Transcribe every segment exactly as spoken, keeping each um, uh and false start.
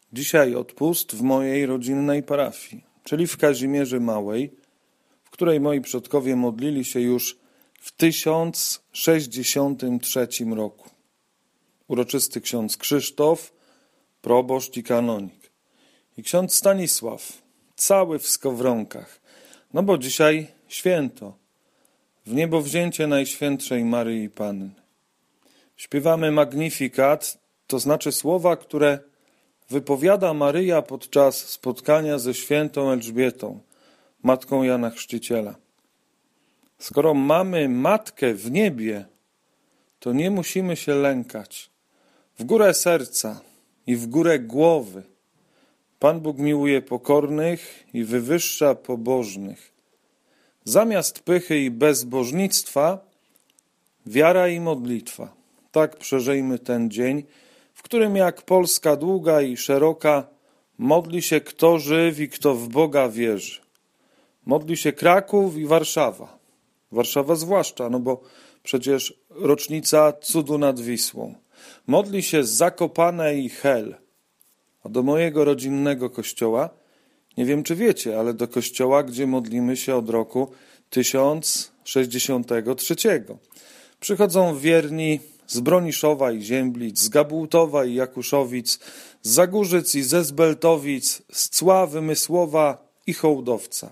Dzisiaj odpust w mojej rodzinnej parafii, czyli w Kazimierzy Małej, w której moi przodkowie modlili się już w tysiąc sześćdziesiątym trzecim roku. Uroczysty ksiądz Krzysztof, proboszcz i kanonik. I ksiądz Stanisław, cały w skowronkach, no bo dzisiaj święto, w niebowzięcie Najświętszej Maryi Panny. Śpiewamy Magnificat, to znaczy słowa, które wypowiada Maryja podczas spotkania ze świętą Elżbietą, matką Jana Chrzciciela. Skoro mamy Matkę w niebie, to nie musimy się lękać. W górę serca i w górę głowy Pan Bóg miłuje pokornych i wywyższa pobożnych. Zamiast pychy i bezbożnictwa, wiara i modlitwa. Tak przeżyjmy ten dzień, w którym jak Polska długa i szeroka modli się kto żyw i kto w Boga wierzy. Modli się Kraków i Warszawa. Warszawa zwłaszcza, no bo przecież rocznica cudu nad Wisłą. Modli się Zakopane i Hel. A do mojego rodzinnego kościoła, nie wiem czy wiecie, ale do kościoła, gdzie modlimy się od roku tysiąc sześćdziesiątego trzeciego. Przychodzą wierni z Broniszowa i Ziemblic, z Gabułtowa i Jakuszowic, z Zagórzyc i ze Zbeltowic, z Cła, Wymysłowa i Hołdowca.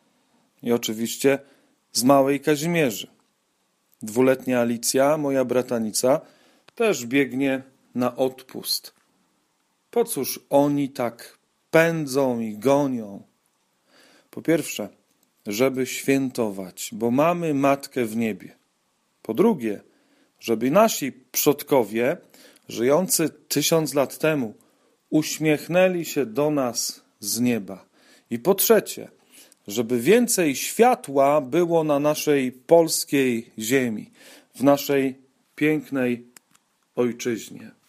I oczywiście z Małej Kazimierzy. Dwuletnia Alicja, moja bratanica, też biegnie na odpust. Po cóż oni tak pędzą i gonią? Po pierwsze, żeby świętować, bo mamy Matkę w niebie. Po drugie, żeby nasi przodkowie, żyjący tysiąc lat temu, uśmiechnęli się do nas z nieba. I po trzecie, żeby więcej światła było na naszej polskiej ziemi, w naszej pięknej ojczyźnie.